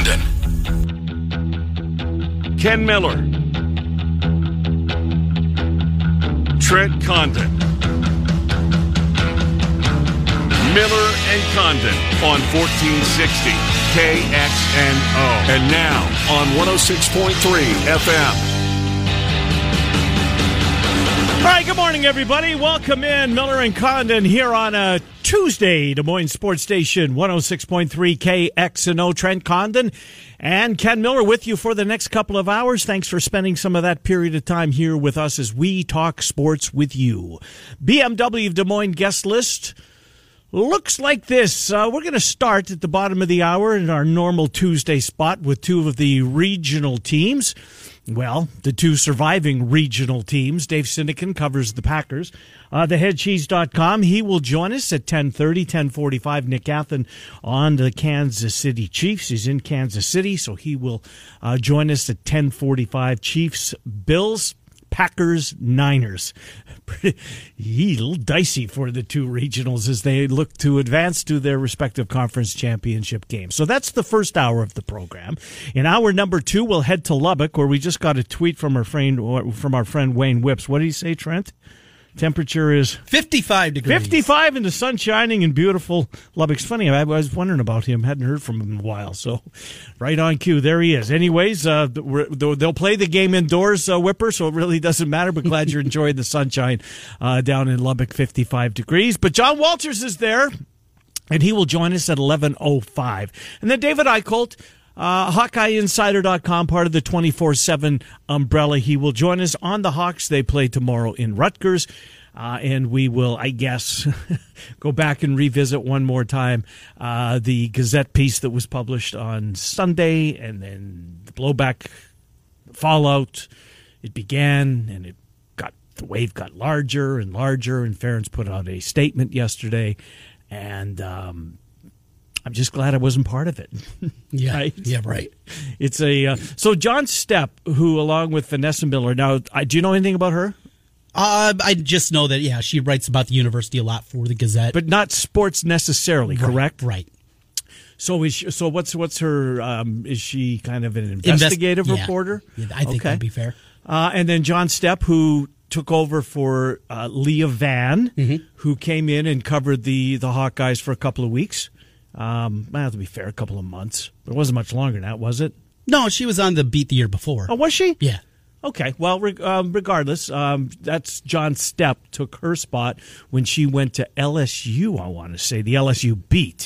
Condon. Ken Miller. Trent Condon. Miller and Condon on 1460 KXNO. And now on 106.3 FM. All right, good morning, everybody. Welcome in. Miller and Condon here on a Tuesday, Des Moines Sports Station, 106.3 KXNO. Trent Condon and Ken Miller with you for the next couple of hours. Thanks for spending some of that period of time here with us as we talk sports with you. BMW of Des Moines guest list looks like this. We're going to start at the bottom of the hour in our normal Tuesday spot with two of the regional teams. Well, the two surviving regional teams. Dave Sinekin covers the Packers. TheHeadCheese.com. He will join us at 10:30, 10:45. Nick Athen on the Kansas City Chiefs. He's in Kansas City, so he will join us at 10:45. Chiefs, Bills, Packers, Niners. A little dicey for the two regionals as they look to advance to their respective conference championship games. So that's the first hour of the program. In hour number two, we'll head to Lubbock, where we just got a tweet from our friend Wayne Whips. What did he say, Trent? Temperature is 55 degrees. 55 and the sun shining in beautiful Lubbock. It's funny, I was wondering about him. Hadn't heard from him in a while. So right on cue. There he is. Anyways, they'll play the game indoors, Whipper, so it really doesn't matter. But glad you're enjoying the sunshine down in Lubbock, 55 degrees. But John Walters is there, and he will join us at 11:05. And then David Eicholt, HawkeyeInsider.com, part of the 24/7 umbrella. He will join us on the Hawks. They play tomorrow in Rutgers. And we will, I guess, go back and revisit one more time the Gazette piece that was published on Sunday, and then the blowback, the fallout. It began, and the wave got larger and larger, and Ferentz put out a statement yesterday, and I'm just glad I wasn't part of it. Yeah, right? Yeah, right. It's so John Stepp, who along with Vanessa Miller. Now, do you know anything about her? I just know that she writes about the university a lot for the Gazette, but not sports necessarily. Correct? Right. So what's her? Is she kind of an investigative reporter? Yeah, I think that'd be fair. And then John Stepp, who took over for Leah Van, who came in and covered the Hawkeyes for a couple of weeks. To be fair, a couple of months. But it wasn't much longer than that, was it? No, she was on the beat the year before. Oh, was she? Yeah. Okay. Well, regardless, that's John Stepp took her spot when she went to LSU, I want to say, the LSU beat.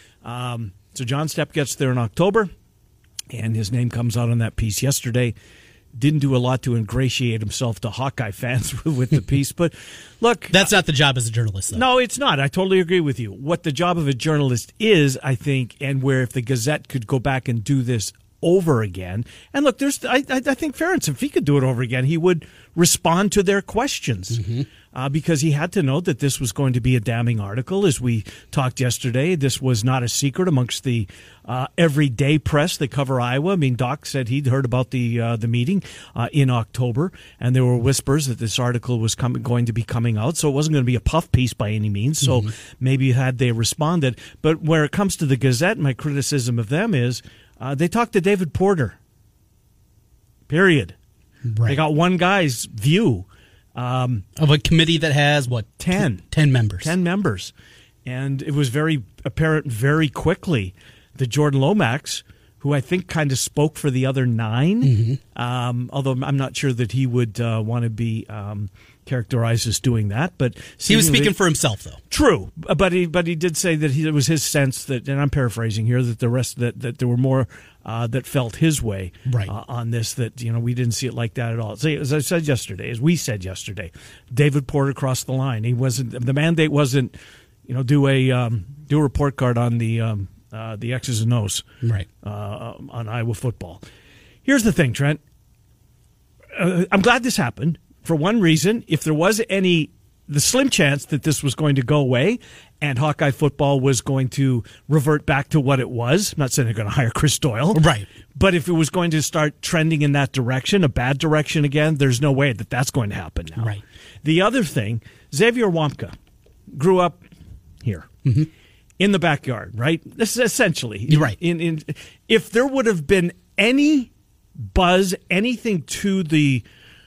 So John Stepp gets there in October, and his name comes out on that piece yesterday. Didn't do a lot to ingratiate himself to Hawkeye fans with the piece. But look, that's not the job as a journalist, though. No, it's not. I totally agree with you. What the job of a journalist is, I think, and where if the Gazette could go back and do this over again. And look, I think Ferentz, if he could do it over again, he would respond to their questions. Because he had to know that this was going to be a damning article. As we talked yesterday, this was not a secret amongst the everyday press that cover Iowa. I mean, Doc said he'd heard about the meeting in October, and there were whispers that this article was going to be coming out, so it wasn't going to be a puff piece by any means. So maybe had they responded. But where it comes to the Gazette, my criticism of them is they talked to David Porter. Period. Right. They got one guy's view. Of a committee that has, 10 members. 10 members. And it was very apparent very quickly that Jordan Lomax, who I think kind of spoke for the other 9, although I'm not sure that he would want to be characterized as doing that. But he was speaking for himself, though. True, but he did say that it was his sense that, and I'm paraphrasing here, that the rest that there were more that felt his way on this. That we didn't see it like that at all. So, as I said yesterday, as we said yesterday, David Porter crossed the line. He wasn't. The mandate wasn't, do a report card on the X's and O's on Iowa football. Here's the thing, Trent. I'm glad this happened. For one reason, if there was the slim chance that this was going to go away and Hawkeye football was going to revert back to what it was, I'm not saying they're going to hire Chris Doyle. Right. But if it was going to start trending in that direction, a bad direction again, there's no way that that's going to happen now. Right. The other thing, Xavier Wamka grew up here. in the backyard, right? This is essentially. You're right. If there would have been any buzz, anything to the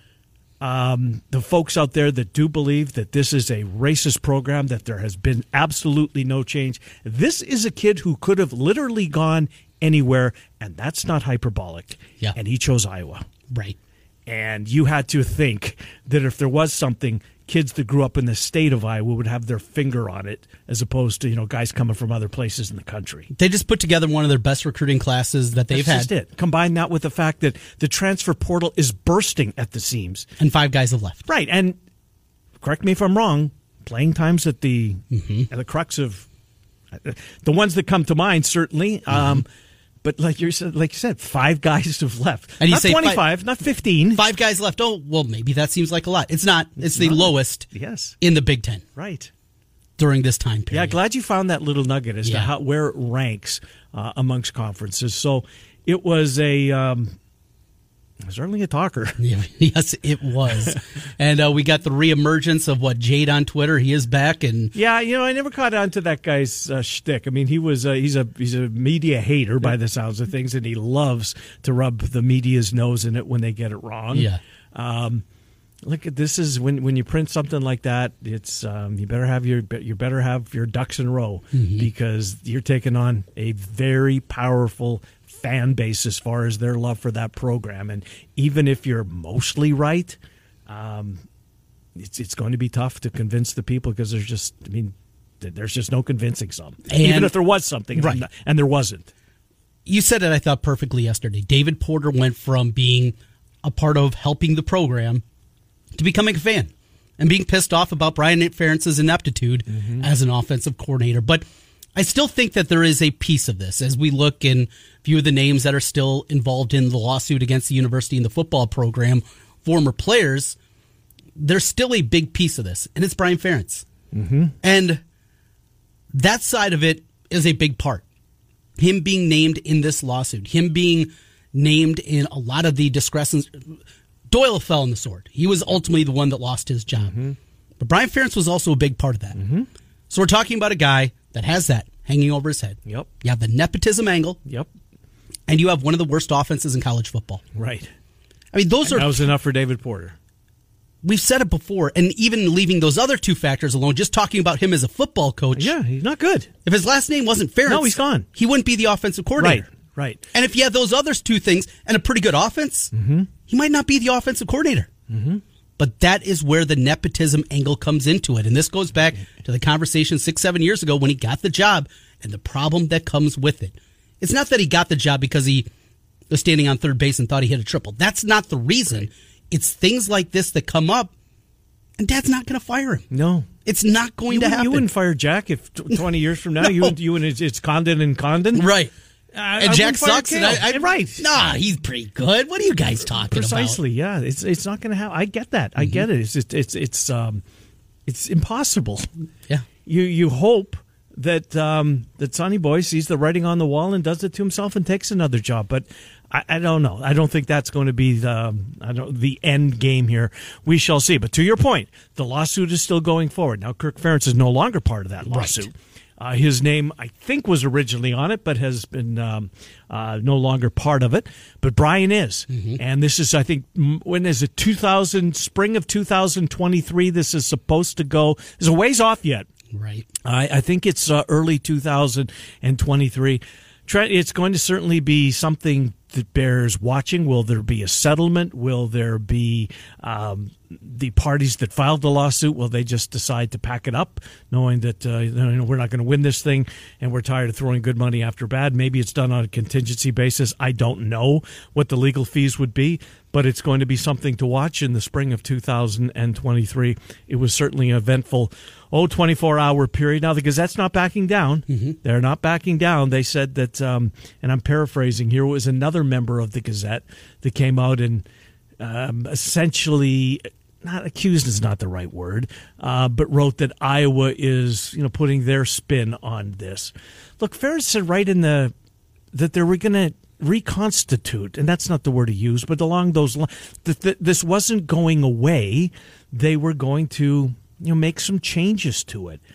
folks out there that do believe that this is a racist program, that there has been absolutely no change, this is a kid who could have literally gone anywhere, and that's not hyperbolic. Yeah. And he chose Iowa. Right. And you had to think that if there was something, kids that grew up in the state of Iowa would have their finger on it, as opposed to, guys coming from other places in the country. They just put together one of their best recruiting classes that they've That's had. just it. Combine that with the fact that the transfer portal is bursting at the seams. And 5 guys have left. Right. And correct me if I'm wrong, playing times at the crux of the ones that come to mind, certainly. But like you said, 5 guys have left. And you not say 25, not 15. 5 guys left. Oh, well, maybe that seems like a lot. It's not. It's the lowest in the Big Ten. Right. During this time period. Yeah, glad you found that little nugget as to where it ranks amongst conferences. So it was certainly a talker. Yes, it was. And we got the reemergence of Jade on Twitter. He is back, and I never caught on to that guy's shtick. I mean, he's a media hater by the sounds of things, and he loves to rub the media's nose in it when they get it wrong. Yeah. Look, this is when you print something like that. It's you better have your ducks in a row because you're taking on a very powerful fan base as far as their love for that program. And even if you're mostly right, it's going to be tough to convince the people because there's just no convincing some. Even if there was something, right. And there wasn't. You said it, I thought, perfectly yesterday. David Porter went from being a part of helping the program to becoming a fan and being pissed off about Brian Ferentz's ineptitude as an offensive coordinator. But I still think that there is a piece of this as we look and view the names that are still involved in the lawsuit against the university and the football program, former players. There's still a big piece of this, and it's Brian Ferentz. And that side of it is a big part. Him being named in this lawsuit, him being named in a lot of the discrepancies. Doyle fell on the sword. He was ultimately the one that lost his job. But Brian Ferentz was also a big part of that. So we're talking about a guy that has that hanging over his head. Yep. You have the nepotism angle. Yep. And you have one of the worst offenses in college football. Right. I mean, that was enough for David Porter. We've said it before, and even leaving those other 2 factors alone, just talking about him as a football coach. Yeah, he's not good. If his last name wasn't Ferentz, no, he's gone. He wouldn't be the offensive coordinator. Right. And if you had those other 2 things and a pretty good offense, he might not be the offensive coordinator. But that is where the nepotism angle comes into it. And this goes back to the conversation 6-7 years ago when he got the job and the problem that comes with it. It's not that he got the job because he was standing on third base and thought he hit a triple. That's not the reason. Right. It's things like this that come up, and Dad's not going to fire him. No. It's not going to happen. You wouldn't fire Jack if 20 years from now you and it's Condon and Condon? Right. And Jack sucks. And right. Nah, he's pretty good. What are you guys talking Precisely, about? Yeah. It's not going to happen. I get that. I get it. It's impossible. Yeah. You hope that Sonny Boy sees the writing on the wall and does it to himself and takes another job. But I don't know. I don't think that's going to be the end game here. We shall see. But to your point, the lawsuit is still going forward. Now, Kirk Ferentz is no longer part of that lawsuit. Right. His name, I think, was originally on it, but has been no longer part of it. But Brian is. And this is, I think, when is it? Spring of 2023, this is supposed to go. There's a ways off yet. Right. I think it's early 2023. It's going to certainly be something that bears watching. Will there be a settlement? Will there be the parties that filed the lawsuit? Will they just decide to pack it up, knowing that we're not going to win this thing and we're tired of throwing good money after bad? Maybe it's done on a contingency basis. I don't know what the legal fees would be, but it's going to be something to watch in the spring of 2023. It was certainly an eventful 24-hour period. Now, the Gazette's not backing down. They're not backing down. They said that, and I'm paraphrasing here, it was another member of the Gazette that came out and essentially, not accused is not the right word, but wrote that Iowa is putting their spin on this. Look, Ferentz said right in that they were going to reconstitute, and that's not the word to use, but along those lines, this wasn't going away. They were going to make some changes to it.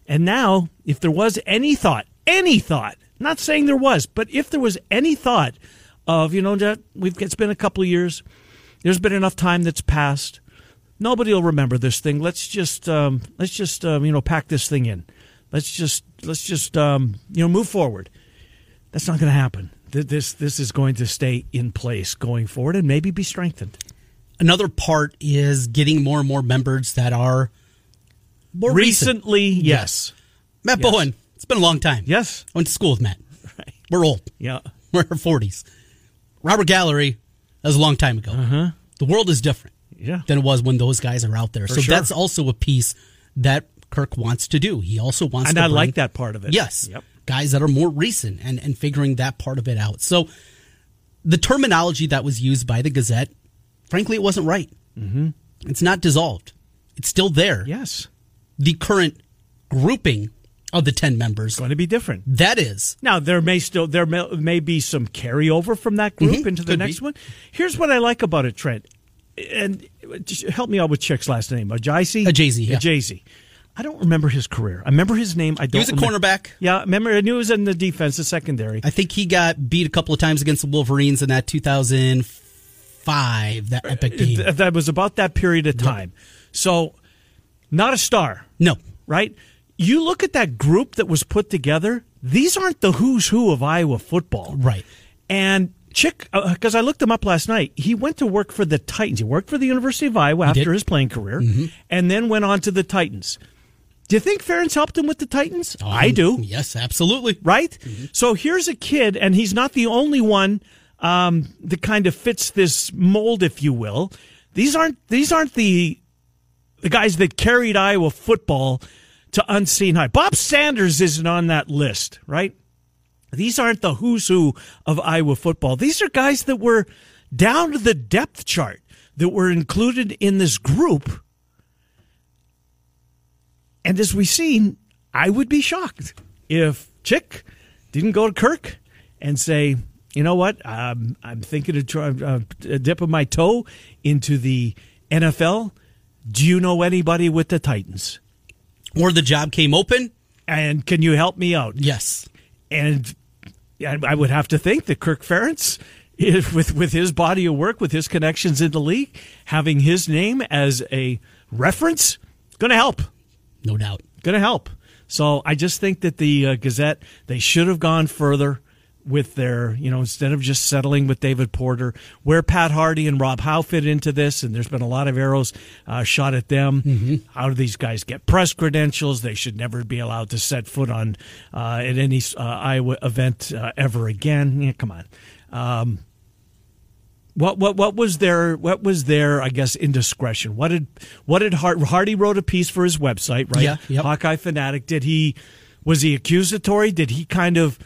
And now, if there was any thought, not saying there was, but if there was any thought of, it's been a couple of years, there's been enough time that's passed, nobody will remember this thing. Let's just pack this thing in. Let's just move forward. That's not going to happen. This is going to stay in place going forward and maybe be strengthened. Another part is getting more and more members that are more recently. Yes. Matt Bowen. It's been a long time. Yes. I went to school with Matt. Right. We're old. Yeah. We're in our 40s. Robert Gallery, that was a long time ago. Uh-huh. The world is different than it was when those guys are out there. So that's also a piece that Kirk wants to do. He also wants to I like that part of it. Yes. Yep. Guys that are more recent and figuring that part of it out. So the terminology that was used by the Gazette, frankly, it wasn't right. Mm-hmm. It's not dissolved. It's still there. Yes. The current grouping of the 10 members going to be different. That is. Now, there may be some carryover from that group into the next one. Here's what I like about it, Trent. And help me out with Chick's last name. Ajaisi? Ajaisi, yeah. Ajaisi. I don't remember his career. I remember his name. He was a cornerback. Yeah, I knew he was in the defense, the secondary. I think he got beat a couple of times against the Wolverines in that 2005, that epic game. That was about that period of time. Yep. So, not a star. No. Right? You look at that group that was put together, these aren't the who's who of Iowa football. Right. And Chick, because I looked him up last night, he went to work for the Titans. He worked for the University of Iowa after his playing career, and then went on to the Titans. Do you think Ferentz helped him with the Titans? I do. Yes, absolutely. Right? Mm-hmm. So here's a kid, and he's not the only one that kind of fits this mold, if you will. These aren't the guys that carried Iowa football to unseen height. Bob Sanders isn't on that list, right? These aren't the who's who of Iowa football. These are guys that were down to the depth chart, that were included in this group. And as we've seen, I would be shocked if Chick didn't go to Kirk and say, you know what, I'm thinking of dipping my toe into the NFL. Do you know anybody with the Titans? Or the job came open. And can you help me out? Yes. And I would have to think that Kirk Ferentz, with his body of work, with his connections in the league, having his name as a reference, going to help. No doubt. Going to help. So I just think that the Gazette, they should have gone further with their, instead of just settling with David Porter, where Pat Hardy and Rob Howe fit into this, and there's been a lot of arrows shot at them. Mm-hmm. How do these guys get press credentials? They should never be allowed to set foot on at any Iowa event ever again. Yeah, come on. What was their I guess indiscretion? What did Hardy wrote a piece for his website, right? Yeah, yep. Hawkeye Fanatic. Was he accusatory? Did he kind of?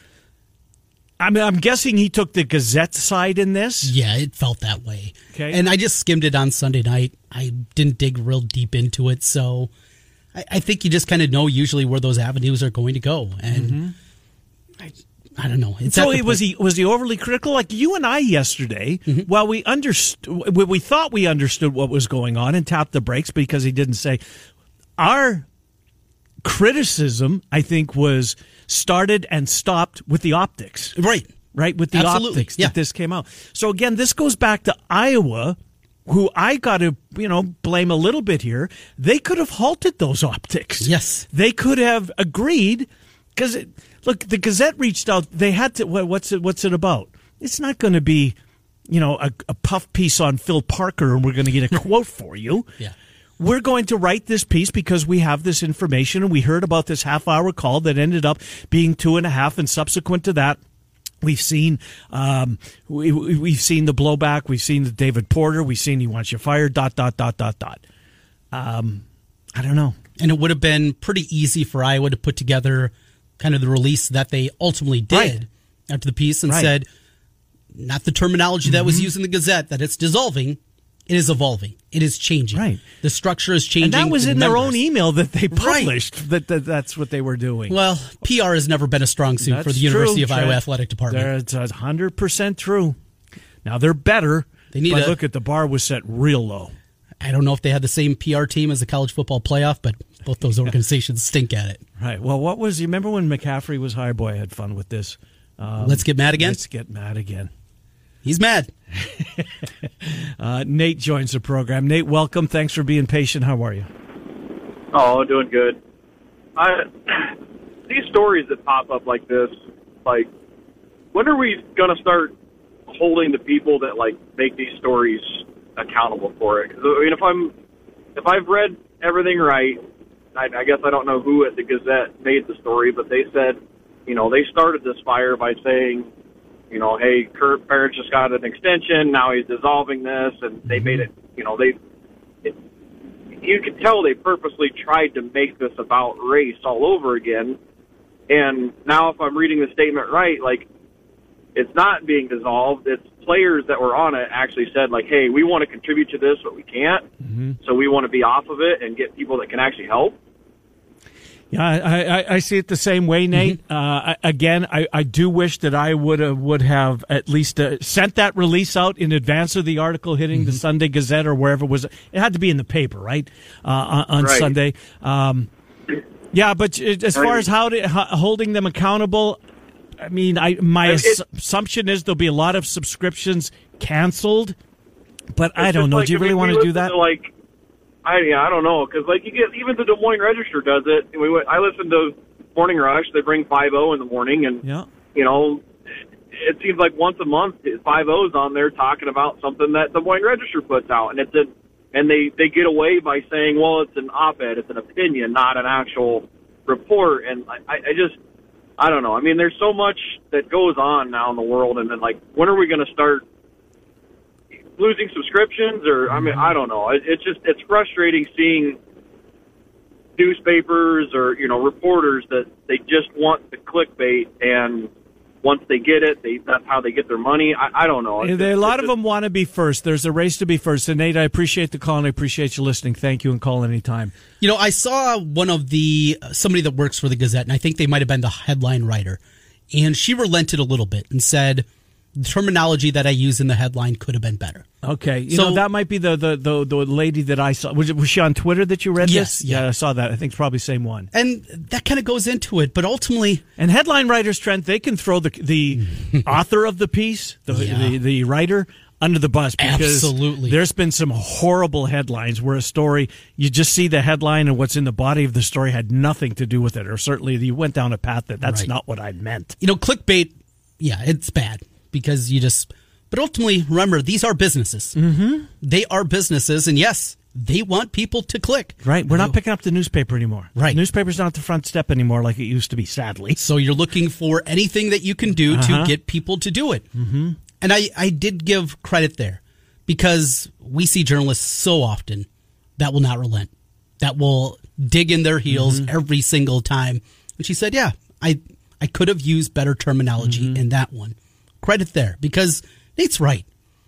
I'm guessing he took the Gazette side in this. Yeah, it felt that way. Okay, and I just skimmed it on Sunday night. I didn't dig real deep into it, so I think you just kind of know usually where those avenues are going to go, and I don't know. So was he overly critical? Like you and I yesterday, while we thought we understood what was going on and tapped the brakes because he didn't say. Our criticism, I think, was started and stopped with the optics. Right, with the Absolutely. optics that this came out. So again, this goes back to Iowa, who I got to, blame a little bit here. They could have halted those optics. Yes. They could have agreed because look, the Gazette reached out. They had to. What's it about? It's not going to be, a puff piece on Phil Parker, and we're going to get a quote for you. Yeah. We're going to write this piece because we have this information, and we heard about this half-hour call that ended up being 2.5, and subsequent to that, we've seen we've seen the blowback, we've seen the David Porter, we've seen he wants you fired. ... I don't know. And it would have been pretty easy for Iowa to put together kind of the release that they ultimately did after the piece and said, not the terminology that was used in the Gazette, that it's dissolving. It is evolving. It is changing. Right. The structure is changing. And that was in their own email that they published, that's what they were doing. Well, PR has never been a strong suit for the University of Iowa Athletic Department. That's 100% true. Now, they're better, but look at the bar was set real low. I don't know if they had the same PR team as the college football playoff, but Both those organizations stink at it. Right. Well, you remember when McCaffrey was hired? Boy, I had fun with this. Let's get mad again? Let's get mad again. He's mad. Nate joins the program. Nate, welcome. Thanks for being patient. How are you? Oh, doing good. These stories that pop up like this, like, when are we going to start holding the people that, like, make these stories accountable for it? 'Cause, I mean, if I've read everything right, I guess I don't know who at the Gazette made the story, but they said, they started this fire by saying, hey, Kurt Parrish just got an extension, now he's dissolving this, and they made it, you could tell they purposely tried to make this about race all over again. And now if I'm reading the statement right, like, it's not being dissolved. It's players that were on it actually said, like, hey, we want to contribute to this, but we can't. So we want to be off of it and get people that can actually help. Yeah, I see it the same way, Nate. Again, I do wish that I would have at least sent that release out in advance of the article hitting the Sunday Gazette or wherever it was. It had to be in the paper, right, on right. Sunday. Yeah, but as far as holding them accountable, I mean, my assumption is there'll be a lot of subscriptions canceled, but I don't know. Like, do you really want to do that? I don't know, because like you get even the Des Moines Register does it. I listen to Morning Rush. They bring 5-0 in the morning, and it seems like once a month 5-0's on there talking about something that the Des Moines Register puts out, and they get away by saying, well, it's an op-ed, it's an opinion, not an actual report. And I don't know. I mean, there's so much that goes on now in the world, and then, like, when are we going to start losing subscriptions? Or, I mean, I don't know. It's frustrating seeing newspapers or, reporters that they just want the clickbait, and once they get it, that's how they get their money. I don't know. A lot of them want to be first. There's a race to be first. And Nate, I appreciate the call and I appreciate you listening. Thank you, and call anytime. I saw somebody that works for the Gazette, and I think they might have been the headline writer, and she relented a little bit and said the terminology that I use in the headline could have been better. Okay, that might be the lady that I saw. Was she on Twitter that you read yes, this? Yeah, I saw that. I think it's probably the same one. And that kind of goes into it, but ultimately, and headline writers, Trent, they can throw the author of the piece, the writer, under the bus, because absolutely, there's been some horrible headlines where a story, you just see the headline and what's in the body of the story had nothing to do with it, or certainly you went down a path that's not what I meant. Clickbait, it's bad because but ultimately, remember, these are businesses. They are businesses, and yes, they want people to click. Right. We're not picking up the newspaper anymore. Right. The newspaper's not at the front step anymore like it used to be, sadly. So you're looking for anything that you can do to get people to do it. And I did give credit there, because we see journalists so often that will not relent, that will dig in their heels every single time. And she said, I could have used better terminology in that one. Credit there, because Nate's right.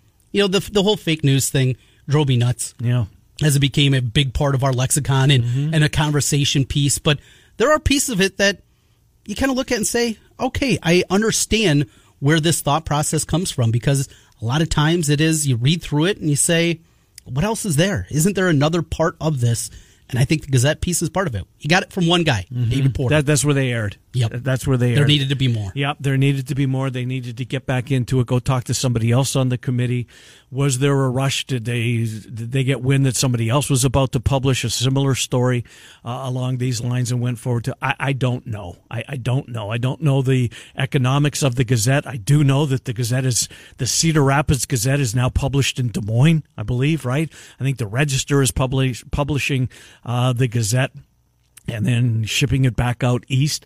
The whole fake news thing drove me nuts. Yeah. As it became a big part of our lexicon and a conversation piece. But there are pieces of it that you kind of look at and say, okay, I understand where this thought process comes from, because a lot of times it is, you read through it and you say, what else is there? Isn't there another part of this? And I think the Gazette piece is part of it. You got it from one guy, David Porter. That's where they aired. Yep. That's where they aired. There needed to be more. Yep, there needed to be more. They needed to get back into it, go talk to somebody else on the committee. Was there a rush? Did they get wind that somebody else was about to publish a similar story along these lines and went forward to? I don't know. I don't know. I don't know the economics of the Gazette. I do know that the Cedar Rapids Gazette is now published in Des Moines, I believe, right? I think the Register is publishing the Gazette and then shipping it back out east.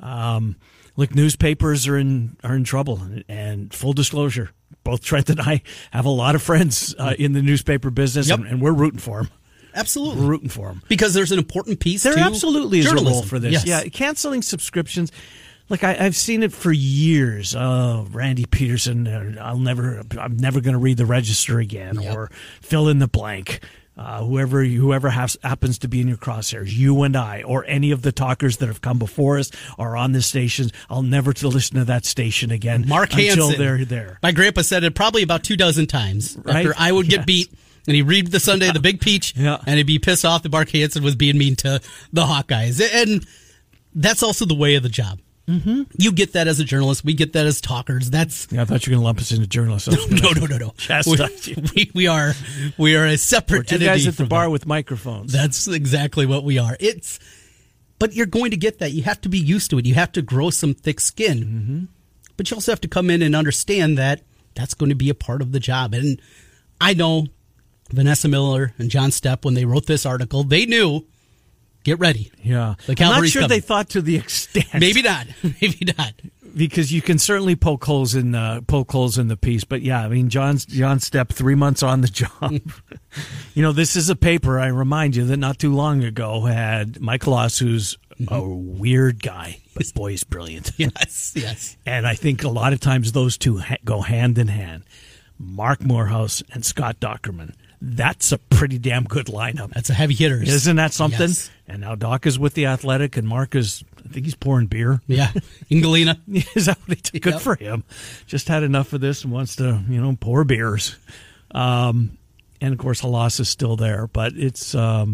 Look, newspapers are in trouble, and full disclosure, both Trent and I have a lot of friends in the newspaper business, and we're rooting for them. Absolutely. We're rooting for them. Because there's an important piece there to absolutely is a journalism. role for this. Yes. Yeah, canceling subscriptions. Look, I've seen it for years. Oh, Randy Peterson, I'm never going to read the Register again, or fill in the blank. Whoever happens to be in your crosshairs, you and I, or any of the talkers that have come before us are on this station. I'll never listen to that station again. Mark until Hansen. They're there. My grandpa said it probably about 24 times right? after I would get beat. And he'd read the Sunday, the Big Peach, and he'd be pissed off that Mark Hansen was being mean to the Hawkeyes. And that's also the way of the job. Mm-hmm. You get that as a journalist. We get that as talkers. I thought you were going to lump us into journalists. No. We are a separate entity. Two guys at the bar with microphones. That's exactly what we are. But you're going to get that. You have to be used to it. You have to grow some thick skin. Mm-hmm. But you also have to come in and understand that that's going to be a part of the job. And I know Vanessa Miller and John Stepp, when they wrote this article, they knew, get ready. Yeah. The Cavalry's I'm not sure coming. They thought to the extent. Maybe not. Because you can certainly poke holes in the piece. But yeah, I mean, John Stepp, 3 months on the job. This is a paper, I remind you, that not too long ago had Michael Oss, who's a weird guy, but boy, he's brilliant. Yes. And I think a lot of times those two go hand in hand. Mark Morehouse and Scott Dockerman. That's a pretty damn good lineup. That's a heavy hitter. Isn't that something? Yes. And now Doc is with the Athletic, and Mark is, I think he's pouring beer. Yeah, in Galena. Is that what he did? Good for him. Just had enough of this and wants to, pour beers. And, of course, Halas is still there. But it's,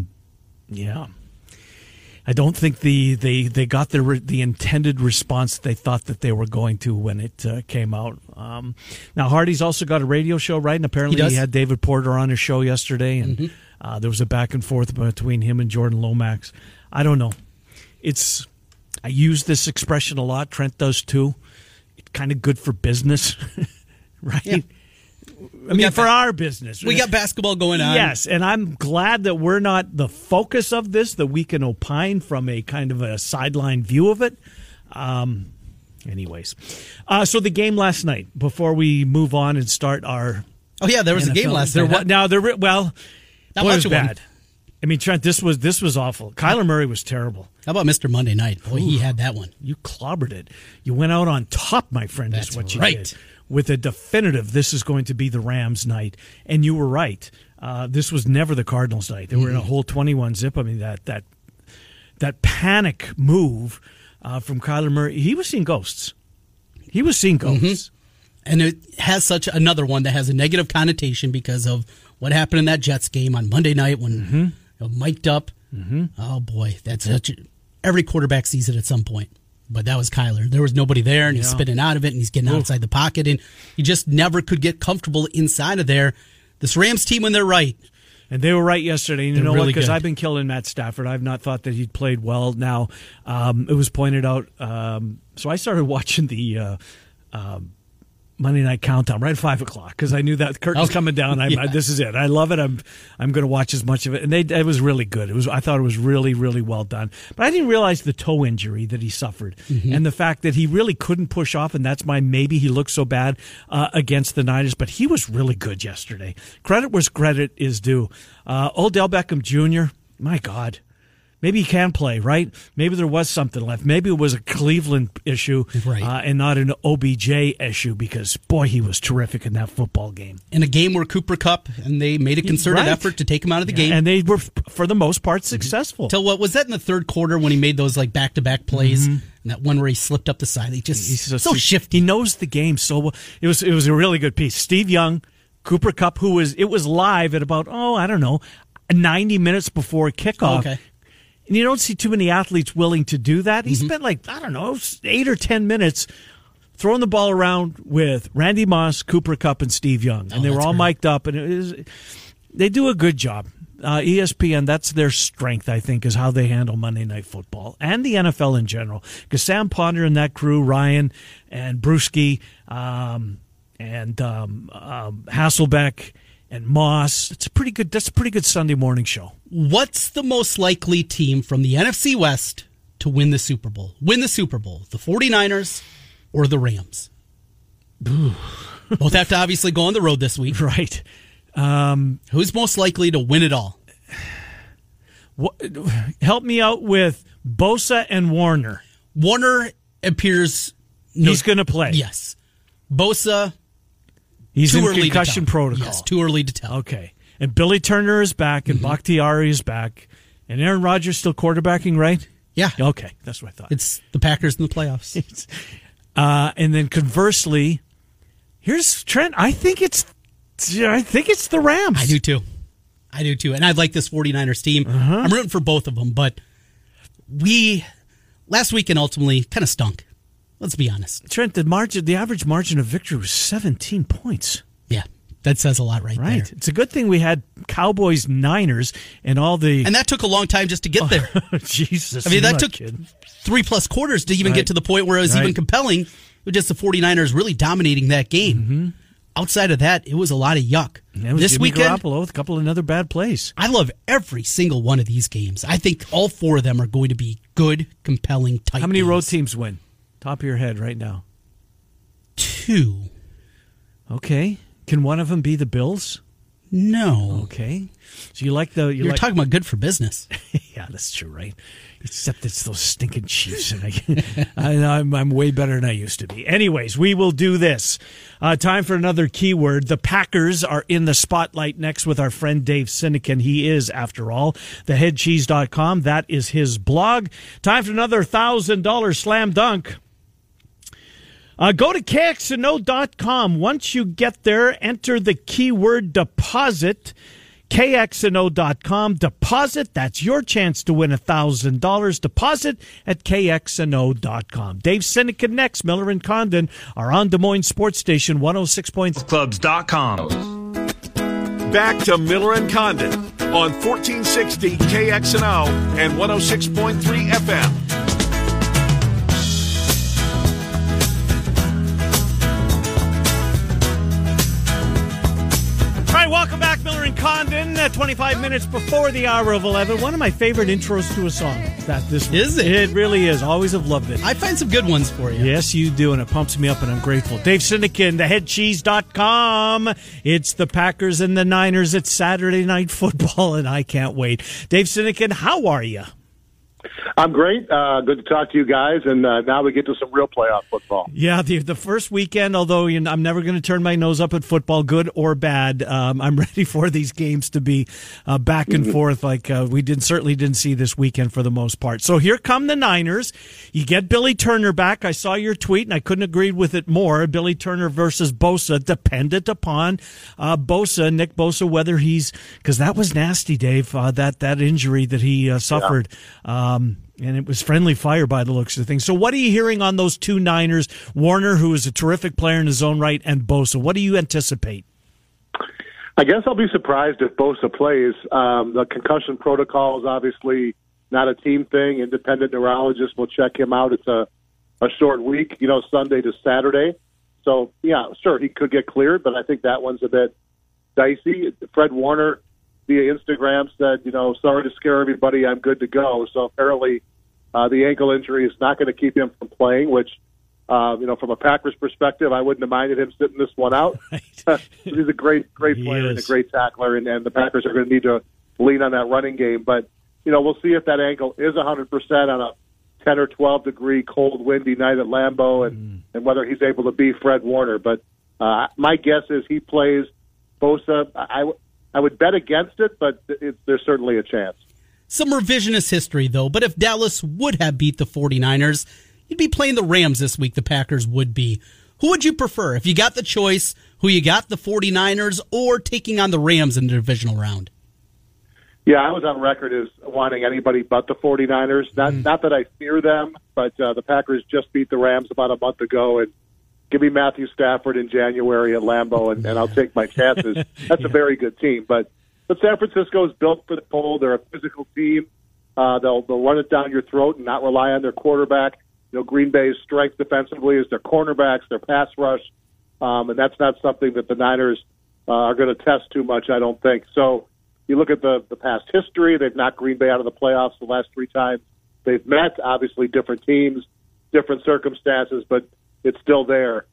I don't think they got the intended response they thought that they were going to when it came out. Now, Hardy's also got a radio show, right? And apparently he had David Porter on his show yesterday, and there was a back and forth between him and Jordan Lomax. I don't know. I use this expression a lot. Trent does too. It's kind of good for business, right? Yeah. I mean, for our business. We got basketball going on. Yes, and I'm glad that we're not the focus of this, that we can opine from a kind of a sideline view of it. Anyways. So the game last night, before we move on and start our... Oh, yeah, there was a game last night. Now, not much of bad. One. I mean, Trent, this was awful. Kyler Murray was terrible. How about Mr. Monday Night? Boy, he had that one. You clobbered it. You went out on top, my friend, That's is what you right. did. With a definitive, this is going to be the Rams' night. And you were right. This was never the Cardinals' night. They were in a whole 21 zip. I mean, that panic move from Kyler Murray, he was seeing ghosts. And it has another one that has a negative connotation because of what happened in that Jets game on Monday night when mic'd up. Mm-hmm. Oh, boy. That's every quarterback sees it at some point. But that was Kyler. There was nobody there, and he's spinning out of it, and he's getting outside the pocket, and he just never could get comfortable inside of there. This Rams team, when they're right. And they were right yesterday. And you know really what? Because I've been killing Matt Stafford. I've not thought that he'd played well. Now, it was pointed out. So I started watching the Monday Night Countdown right at 5 o'clock because I knew that curtain's coming down. This is it. I love it. I'm going to watch as much of it. And it was really good. I thought it was really, really well done. But I didn't realize the toe injury that he suffered and the fact that he really couldn't push off, and that's why maybe he looked so bad against the Niners. But he was really good yesterday. Credit where credit is due. Odell Beckham Jr., my God. Maybe he can play, right? Maybe there was something left. Maybe it was a Cleveland issue and not an OBJ issue because, boy, he was terrific in that football game. In a game where Cooper Kupp, and they made a concerted effort to take him out of the game. And they were, for the most part, successful. Till what was that in the third quarter when he made those back-to-back plays? And that one where he slipped up the side. He's so shifty. He knows the game so well. It was a really good piece. Steve Young, Cooper Kupp, it was live at about, 90 minutes before kickoff. Okay. And you don't see too many athletes willing to do that. He spent 8 or 10 minutes throwing the ball around with Randy Moss, Cooper Kupp, and Steve Young. And they were all mic'd up. And they do a good job. ESPN, that's their strength, I think, is how they handle Monday Night Football and the NFL in general. Because Sam Ponder and that crew, Ryan and Brewski and Hasselbeck and Moss, that's a pretty good Sunday morning show. What's the most likely team from the NFC West to win the Super Bowl? The 49ers or the Rams? Both have to obviously go on the road this week. Right. Who's most likely to win it all? Help me out with Bosa and Warner. Warner appears... He's going to play. Yes. Bosa... He's in concussion protocol. Yes, too early to tell. Okay. And Billy Turner is back, and Bakhtiari is back. And Aaron Rodgers still quarterbacking, right? Yeah. Okay, that's what I thought. It's the Packers in the playoffs. And then conversely, here's Trent. I think it's the Rams. I do too. I do too, and I like this 49ers team. I'm rooting for both of them, but last weekend ultimately kind of stunk. Let's be honest. Trent, the average margin of victory was 17 points. Yeah, that says a lot right there. It's a good thing we had Cowboys, Niners, and all the... And that took a long time just to get there. Jesus. I mean, that took 3+ quarters to even get to the point where it was even compelling with just the 49ers really dominating that game. Outside of that, it was a lot of yuck. It was this Jimmy weekend, Garoppolo with a couple of another bad plays. I love every single one of these games. I think all 4 of them are going to be good, compelling, tight How many games. road teams win? Top of your head right now. 2. Okay. Can one of them be the Bills? No. Okay. So you like the... You're talking about good for business. Yeah, that's true, right? Except it's those stinking Chiefs. And I'm way better than I used to be. Anyways, we will do this. Time for another keyword. The Packers are in the spotlight next with our friend Dave Sinekin. He is, after all, theheadcheese.com. That is his blog. Time for another $1,000 slam dunk. Go to KXNO.com. Once you get there, enter the keyword deposit. KXNO.com. Deposit. That's your chance to win $1,000. Deposit at KXNO.com. Dave Sinekin next. Miller and Condon are on Des Moines Sports Station 106. Clubs.com. Back to Miller and Condon on 1460 KXNO and 106.3 FM. Welcome back, Miller and Condon. 25 minutes before the hour of 11. One of my favorite intros to a song. Is it? It really is. Always have loved it. I find some good ones for you. Yes, you do, and it pumps me up, and I'm grateful. Dave Sinekin, theheadcheese.com. It's the Packers and the Niners. It's Saturday Night Football, and I can't wait. Dave Sinekin, how are you? I'm great. Good to talk to you guys, and now we get to some real playoff football. Yeah, the first weekend, although I'm never going to turn my nose up at football, good or bad, I'm ready for these games to be back and forth like we certainly didn't see this weekend for the most part. So here come the Niners. You get Billy Turner back. I saw your tweet, and I couldn't agree with it more. Billy Turner versus Bosa, dependent upon Nick Bosa, whether because that was nasty, Dave, that injury that he suffered. Yeah. And it was friendly fire by the looks of things. So what are you hearing on those two Niners, Warner, who is a terrific player in his own right, and Bosa? What do you anticipate? I guess I'll be surprised if Bosa plays. The concussion protocol is obviously not a team thing. Independent neurologist will check him out. It's a short week, Sunday to Saturday. So, yeah, sure, he could get cleared, but I think that one's a bit dicey. Fred Warner via Instagram said, sorry to scare everybody, I'm good to go. So apparently the ankle injury is not going to keep him from playing, which, from a Packers perspective, I wouldn't have minded him sitting this one out. Right. He's a great player and a great tackler, and the Packers are going to need to lean on that running game. But, we'll see if that ankle is 100% on a 10 or 12 degree cold, windy night at Lambeau and whether he's able to be Fred Warner. But my guess is he plays. Bosa, I would bet against it, but there's certainly a chance. Some revisionist history, though. But if Dallas would have beat the 49ers, you'd be playing the Rams this week. The Packers would be. Who would you prefer? If you got the choice, who you got, the 49ers or taking on the Rams in the divisional round? Yeah, I was on record as wanting anybody but the 49ers. Not that I fear them, but the Packers just beat the Rams about a month ago, and give me Matthew Stafford in January at Lambeau, and I'll take my chances. That's a very good team. But San Francisco is built for the cold. They're a physical team. They'll run it down your throat and not rely on their quarterback. Green Bay's strength defensively is their cornerbacks, their pass rush, and that's not something that the Niners are going to test too much, I don't think. So you look at the past history. They've knocked Green Bay out of the playoffs the last 3 times they've met. Obviously, different teams, different circumstances, but it's still there.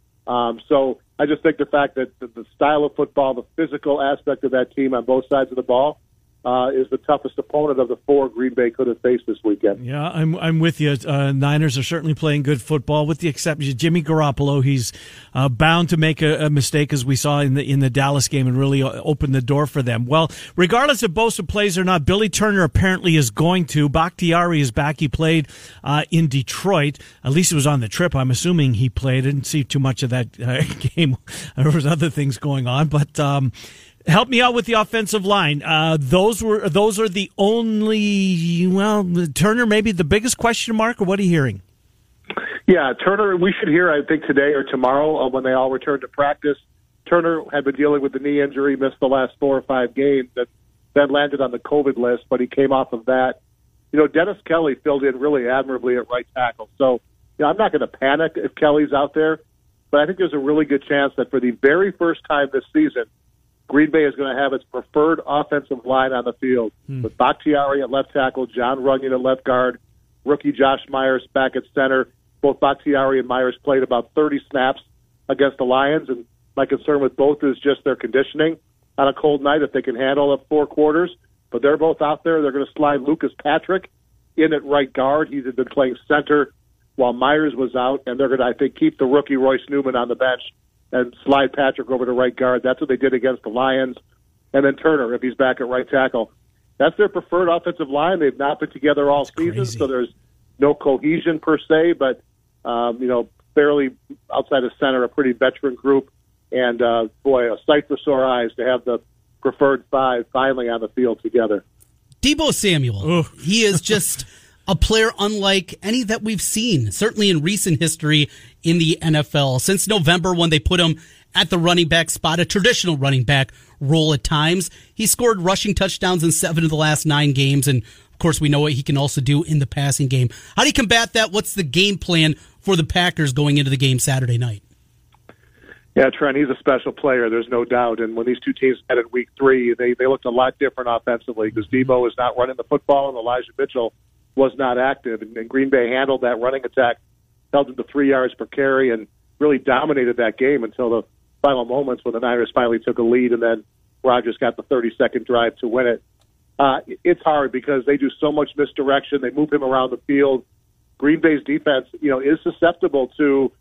So I just think the fact that the style of football, the physical aspect of that team on both sides of the ball, is the toughest opponent of the 4 Green Bay could have faced this weekend. Yeah, I'm with you. Niners are certainly playing good football, with the exception of Jimmy Garoppolo. He's bound to make a mistake, as we saw in the Dallas game, and really open the door for them. Well, regardless if Bosa plays or not, Billy Turner apparently is going to. Bakhtiari is back. He played in Detroit. At least it was on the trip. I'm assuming he played. I didn't see too much of that game. There was other things going on, but Help me out with the offensive line. Those are the only, Turner maybe the biggest question mark, or what are you hearing? Yeah, Turner, we should hear, I think, today or tomorrow when they all return to practice. Turner had been dealing with the knee injury, missed the last 4 or 5 games, and then landed on the COVID list, but he came off of that. Dennis Kelly filled in really admirably at right tackle. So, I'm not going to panic if Kelly's out there, but I think there's a really good chance that for the very first time this season, Green Bay is going to have its preferred offensive line on the field with Bakhtiari at left tackle, John Runyon at left guard, rookie Josh Myers back at center. Both Bakhtiari and Myers played about 30 snaps against the Lions, and my concern with both is just their conditioning on a cold night, if they can handle up 4 quarters. But they're both out there. They're going to slide Lucas Patrick in at right guard. He's been playing center while Myers was out, and they're going to, I think, keep the rookie Royce Newman on the bench and slide Patrick over to right guard. That's what they did against the Lions. And then Turner, if he's back at right tackle. That's their preferred offensive line. They've not been together all season, crazy. So there's no cohesion per se, but, fairly outside of center, a pretty veteran group. And, a sight for sore eyes to have the preferred 5 finally on the field together. Deebo Samuel, he is just a player unlike any that we've seen, certainly in recent history in the NFL. Since November, when they put him at the running back spot, a traditional running back role at times, he scored rushing touchdowns in 7 of the last 9 games, and of course we know what he can also do in the passing game. How do you combat that? What's the game plan for the Packers going into the game Saturday night? Yeah, Trent, he's a special player, there's no doubt. And when these two teams met in Week 3, they looked a lot different offensively because Deebo is not running the football and Elijah Mitchell was not active. And Green Bay handled that running attack, held them to 3 yards per carry, and really dominated that game until the final moments when the Niners finally took a lead, and then Rodgers got the 30-second drive to win it. It's hard because they do so much misdirection. They move him around the field. Green Bay's defense, is susceptible to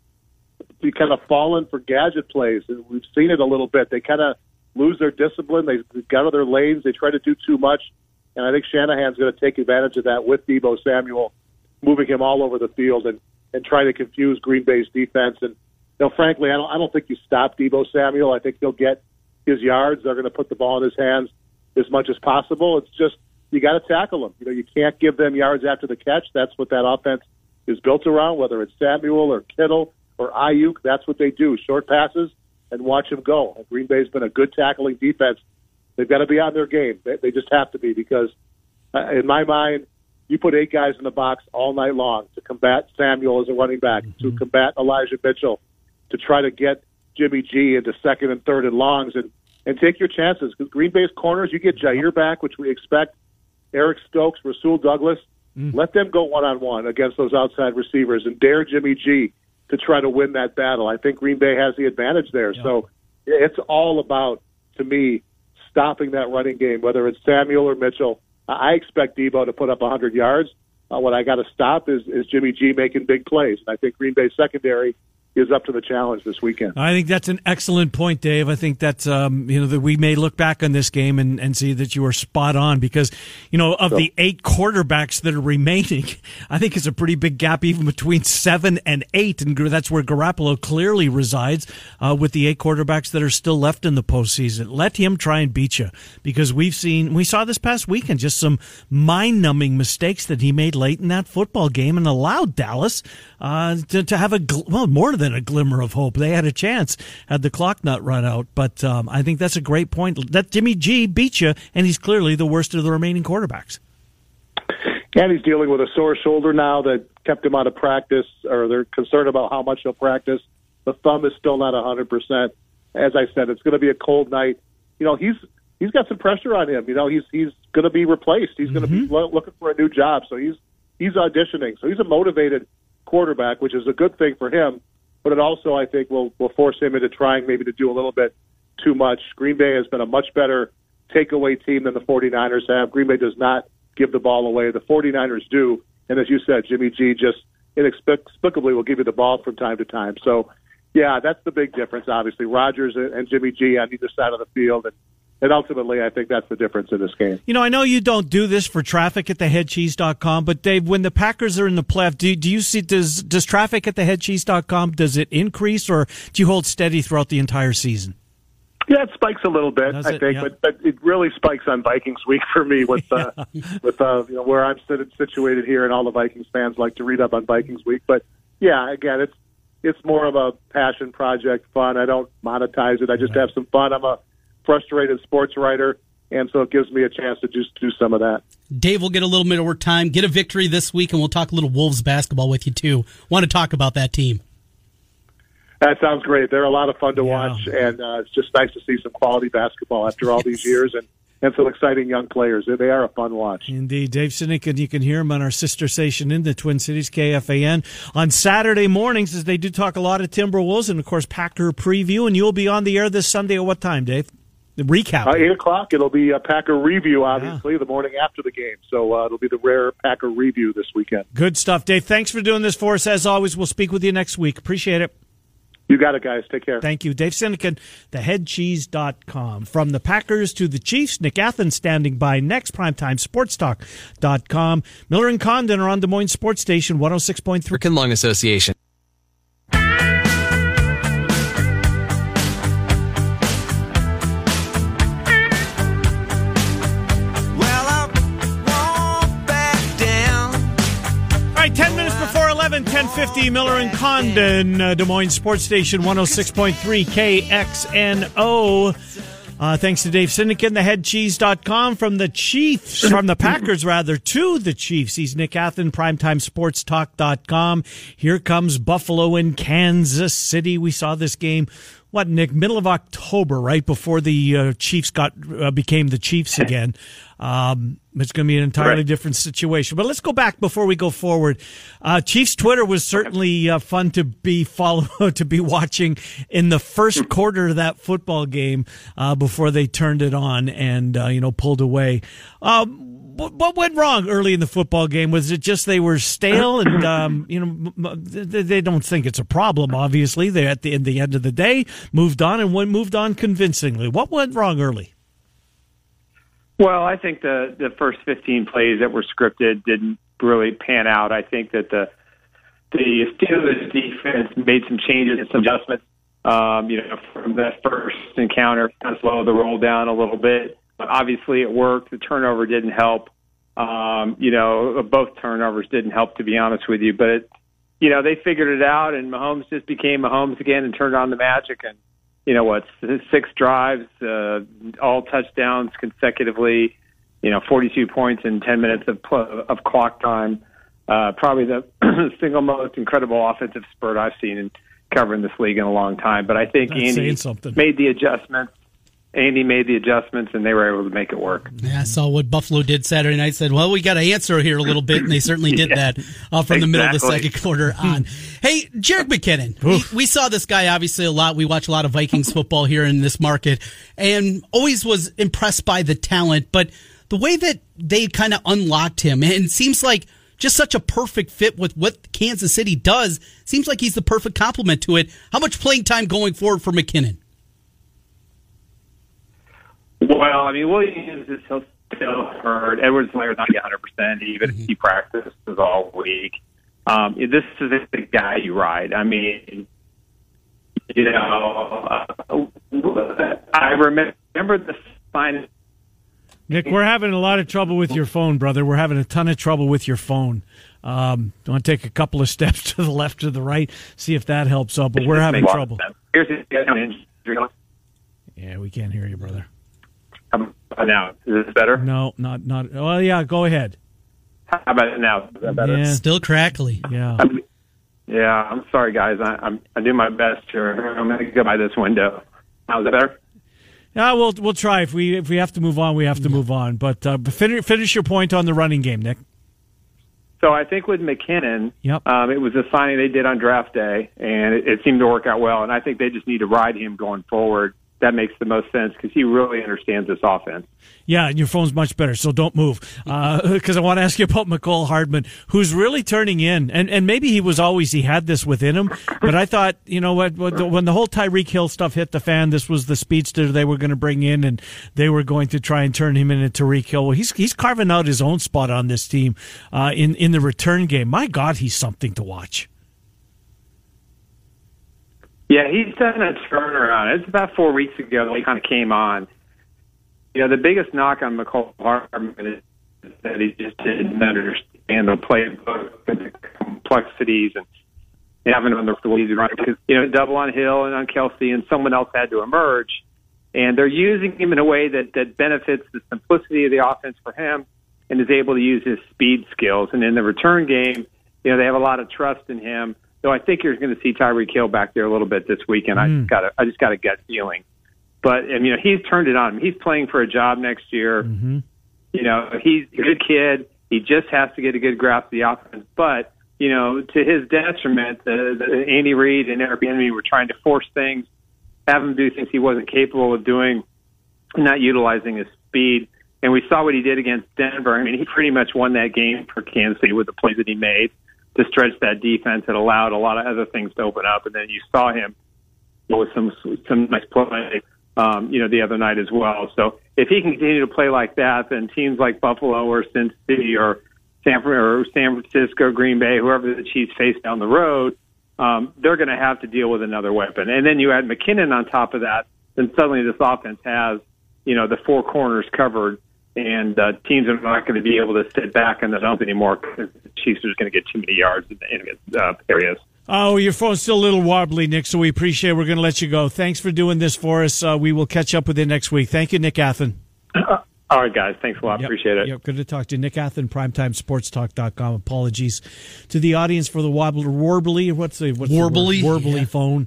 kind of falling for gadget plays. And we've seen it a little bit. They kind of lose their discipline. They get out of their lanes. They try to do too much. And I think Shanahan's going to take advantage of that with Deebo Samuel, moving him all over the field and trying to confuse Green Bay's defense. And, frankly, I don't think you stop Deebo Samuel. I think he'll get his yards. They're going to put the ball in his hands as much as possible. It's just you got to tackle him. You can't give them yards after the catch. That's what that offense is built around, whether it's Samuel or Kittle or Ayuk. That's what they do, short passes and watch him go. And Green Bay's been a good tackling defense. They've got to be on their game. They just have to be because, in my mind, you put 8 guys in the box all night long to combat Samuel as a running back, to combat Elijah Mitchell, to try to get Jimmy G into 2nd and 3rd and longs and take your chances. Because Green Bay's corners, you get Jair back, which we expect, Eric Stokes, Rasul Douglas. Let them go one-on-one against those outside receivers and dare Jimmy G to try to win that battle. I think Green Bay has the advantage there. Yeah. So it's all about, to me, stopping that running game, whether it's Samuel or Mitchell. I expect Deebo to put up 100 yards. What I got to stop is Jimmy G making big plays. And I think Green Bay's secondary is up to the challenge this weekend. I think that's an excellent point, Dave. I think that's, that we may look back on this game and see that you were spot on because, of the 8 quarterbacks that are remaining, I think it's a pretty big gap even between 7 and 8. And that's where Garoppolo clearly resides with the 8 quarterbacks that are still left in the postseason. Let him try and beat you because we saw this past weekend just some mind-numbing mistakes that he made late in that football game and allowed Dallas to have more than a glimmer of hope. They had a chance had the clock not run out. But I think that's a great point. Let Jimmy G beat you, and he's clearly the worst of the remaining quarterbacks. And he's dealing with a sore shoulder now that kept him out of practice, or they're concerned about how much he'll practice. The thumb is still not 100%. As I said, it's going to be a cold night. He's got some pressure on him. He's going to be replaced. He's going to be looking for a new job. So he's auditioning. So he's a motivated quarterback, which is a good thing for him. But it also, I think, will force him into trying maybe to do a little bit too much. Green Bay has been a much better takeaway team than the 49ers have. Green Bay does not give the ball away. The 49ers do. And as you said, Jimmy G just inexplicably will give you the ball from time to time. So, yeah, that's the big difference, obviously. Rodgers and Jimmy G on either side of the field. And ultimately, I think that's the difference in this game. I know you don't do this for traffic at theheadcheese.com, but Dave, when the Packers are in the playoff, do you see, does traffic at theheadcheese.com, does it increase or do you hold steady throughout the entire season? Yeah, it spikes a little bit, I think, yeah. but it really spikes on Vikings week for me with where I'm situated here, and all the Vikings fans like to read up on Vikings week. But yeah, again, it's more of a passion project, fun. I don't monetize it. I just have some fun. I'm a frustrated sports writer, and so it gives me a chance to just do some of that. Dave will get a little bit more time, get a victory this week, and we'll talk a little Wolves basketball with you too. Want to talk about that team? That sounds great. They're a lot of fun to watch, and it's just nice to see some quality basketball after all these years and some exciting young players. They are a fun watch. Indeed. Dave Sinek, you can hear him on our sister station in the Twin Cities, KFAN, on Saturday mornings, as they do talk a lot of Timberwolves and, of course, Packer preview. And you'll be on the air this Sunday at what time, Dave? The recap. 8 o'clock. It'll be a Packer review, obviously, the morning after the game. So it'll be the rare Packer review this weekend. Good stuff, Dave. Thanks for doing this for us. As always, we'll speak with you next week. Appreciate it. You got it, guys. Take care. Thank you. Dave Sinekin, theheadcheese.com. From the Packers to the Chiefs, Nick Athens standing by next. PrimetimeSportsTalk.com. Miller and Condon are on Des Moines Sports Station 106.3. American Lung Association. All right, 10 minutes before 11, 10:50, Miller and Condon, Des Moines Sports Station 106.3 KXNO. Thanks to Dave Sinekin, theheadcheese.com. From the Packers, to the Chiefs. He's Nick Athen, PrimetimeSportsTalk.com. Here comes Buffalo and Kansas City. We saw this game, Nick, middle of October, right before the Chiefs became the Chiefs again. It's going to be an entirely different situation. But let's go back before we go forward. Chiefs Twitter was certainly fun to be watching in the first quarter of that football game before they turned it on and pulled away. What went wrong early in the football game? Was it just they were stale and they don't think it's a problem? Obviously, they at the end of the day moved on and moved on convincingly. What went wrong early? Well, I think the first 15 plays that were scripted didn't really pan out. I think that the Steelers defense made some changes and some adjustments. From that first encounter, kind of slowed the roll down a little bit. But obviously, it worked. The turnover didn't help. Both turnovers didn't help, to be honest with you. But they figured it out, and Mahomes just became Mahomes again and turned on the magic. And 6 drives, all touchdowns consecutively, 42 points in 10 minutes of clock time. Probably the single most incredible offensive spurt I've seen in covering this league in a long time. But I think Andy made the adjustments. Andy made the adjustments, and they were able to make it work. Yeah, I saw what Buffalo did Saturday night. Said, well, we got to answer here a little bit, and they certainly did that from the middle of the second quarter on. Hey, Jerick McKinnon. We saw this guy, obviously, a lot. We watch a lot of Vikings football here in this market, and always was impressed by the talent. But the way that they kind of unlocked him, and it seems like just such a perfect fit with what Kansas City does, seems like he's the perfect complement to it. How much playing time going forward for McKinnon? Well, I mean, Williams is still hurt. Edwards-Helaire's not 100%, even if he practices all week. This is the guy you ride. I mean, I remember the sign. Nick, we're having a lot of trouble with your phone, brother. We're having a ton of trouble with your phone. Want to take a couple of steps to the left or the right, see if that helps out, but we're having trouble. Yeah, we can't hear you, brother. Now, is this better? No, not. Well, yeah, go ahead. How about it now? Is that better? Yeah. Still crackly. Yeah. I'm sorry, guys. I do my best here. I'm going to go by this window. How's that better? Yeah, we'll try. If we have to move on, we have to move on. But finish your point on the running game, Nick. So I think with McKinnon, it was a signing they did on draft day, and it seemed to work out well. And I think they just need to ride him going forward. That makes the most sense because he really understands this offense. Yeah, and your phone's much better, so don't move. Because I want to ask you about Mecole Hardman, who's really turning in. And maybe he had this within him. But I thought, when the whole Tyreek Hill stuff hit the fan, this was the speedster they were going to bring in, and they were going to try and turn him into Tyreek Hill. Well, he's carving out his own spot on this team in the return game. My God, he's something to watch. Yeah, he's done a turnaround. It's about 4 weeks ago that he kind of came on. You know, the biggest knock on McCall Hardman is that he just didn't understand the playbook and the complexities and having him the way he's running. Because, you know, double on Hill and on Kelsey, and someone else had to emerge. And they're using him in a way that benefits the simplicity of the offense for him and is able to use his speed skills. And in the return game, you know, they have a lot of trust in him. So I think you're going to see Tyreek Hill back there a little bit this weekend. I just got a gut feeling. But, and, you know, he's turned it on. He's playing for a job next year. Mm-hmm. You know, he's a good kid. He just has to get a good grasp of the offense. But, you know, to his detriment, the Andy Reid and Eric Bieniemy were trying to force things, have him do things he wasn't capable of doing, not utilizing his speed. And we saw what he did against Denver. I mean, he pretty much won that game for Kansas City with the plays that he made to stretch that defense. It allowed a lot of other things to open up. And then you saw him with some nice play, you know, the other night as well. So if he can continue to play like that, then teams like Buffalo or Cincinnati or San Francisco, Green Bay, whoever the Chiefs face down the road, they're going to have to deal with another weapon. And then you add McKinnon on top of that, then suddenly this offense has, you know, the four corners covered, and teams are not going to be able to sit back in the dump anymore because the Chiefs are just going to get too many yards in areas. Oh, your phone's still a little wobbly, Nick, so we appreciate it. We're going to let you go. Thanks for doing this for us. We will catch up with you next week. Thank you, Nick Athan. All right, guys. Thanks a lot. Yep. Appreciate it. Yep. Good to talk to you. Nick Athan, PrimetimeSportsTalk.com. Apologies to the audience for the warbly. What's the warbly phone?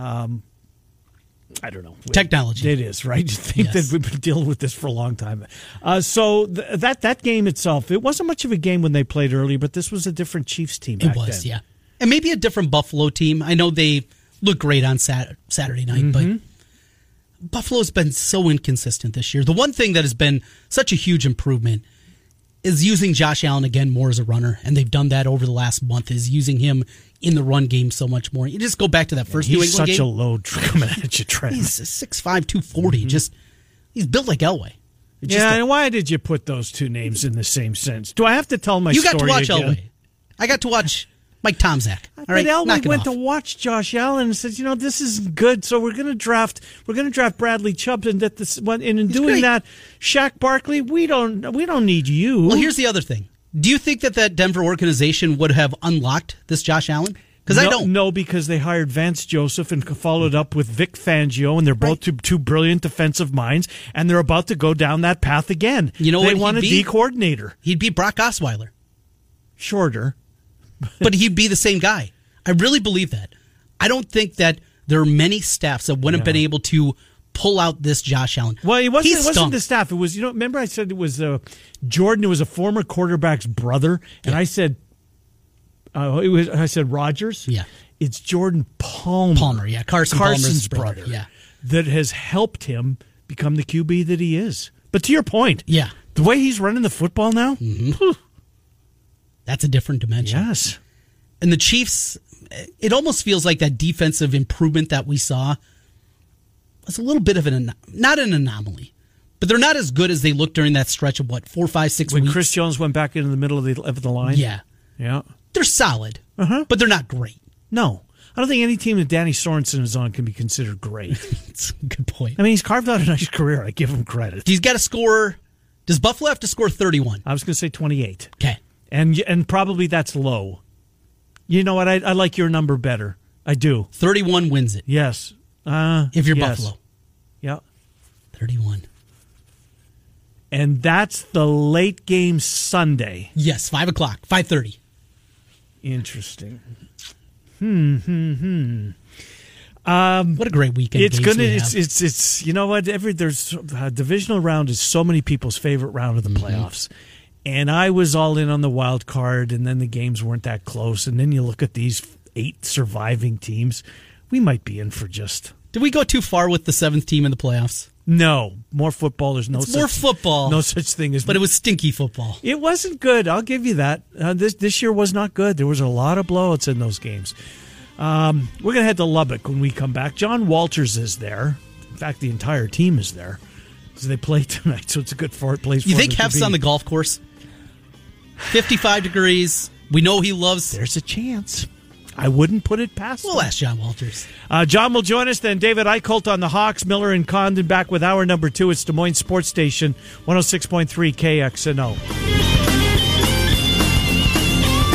I don't know. Technology. It is, right? You think that we've been dealing with this for a long time. So that game itself, it wasn't much of a game when they played earlier, but this was a different Chiefs team back then. It was, yeah. And maybe a different Buffalo team. I know they look great on Saturday night, but Buffalo's been so inconsistent this year. The one thing that has been such a huge improvement is using Josh Allen again more as a runner, and they've done that over the last month, is using him in the run game so much more. You just go back to that first New England game. He's such a load coming at you, Trent. He's 6'5", 240. He's built like Elway. And why did you put those two names in the same sentence? Do I have to tell my story again? You got to watch Elway. I got to watch Mike Tomczak. All right, Elway went to watch Josh Allen and says, this is good, so we're going to draft Bradley Chubb, and that this, and in doing great. that, Shaq Barkley, we don't need you. Well, here's the other thing. Do you think that Denver organization would have unlocked this Josh Allen? Because I don't. No, because they hired Vance Joseph and followed up with Vic Fangio, and they're both two brilliant defensive minds, and they're about to go down that path again. You know they what want a D coordinator. He'd be Brock Osweiler. Shorter. But he'd be the same guy. I really believe that. I don't think that there are many staffs that wouldn't have been able to pull out this Josh Allen. Well, it wasn't the staff. It was, remember I said it was Jordan, it was a former quarterback's brother, and I said Rodgers. Yeah. It's Jordan Palmer. Palmer, yeah. Carson's brother. Yeah. That has helped him become the QB that he is. But to your point, yeah, the way he's running the football now, that's a different dimension. Yes. And the Chiefs, it almost feels like that defensive improvement that we saw was a little bit of not an anomaly, but they're not as good as they looked during that stretch of 4, 5, 6 weeks. When Chris Jones went back into the middle of the line? Yeah. Yeah. They're solid, but they're not great. No. I don't think any team that Danny Sorensen is on can be considered great. That's a good point. I mean, he's carved out a nice career. I give him credit. He's got to score. Does Buffalo have to score 31? I was going to say 28. Okay. And probably that's low. You know what? I like your number better. I do. 31 wins it. Yes. If you're Buffalo. Yeah. 31. And that's the late game Sunday. Yes, 5 o'clock, 5:30. Interesting. What a great weekend! It's gonna. It's you know what? There's a divisional round is so many people's favorite round of the playoffs. And I was all in on the wild card, and then the games weren't that close. And then you look at these 8 surviving teams. We might be in for just. Did we go too far with the 7th team in the playoffs? No, more football. There's no more football. No such thing as. But it was stinky football. It wasn't good. I'll give you that. This year was not good. There was a lot of blowouts in those games. We're gonna head to Lubbock when we come back. John Walters is there. In fact, the entire team is there because they play tonight. So it's a good place. You think Hef's on the golf course? 55 degrees. We know he loves. There's a chance. I wouldn't put it past them. We'll ask John Walters. John will join us, then David Eicholt on the Hawks, Miller and Condon back with hour number 2. It's Des Moines Sports Station, 106.3 KXNO.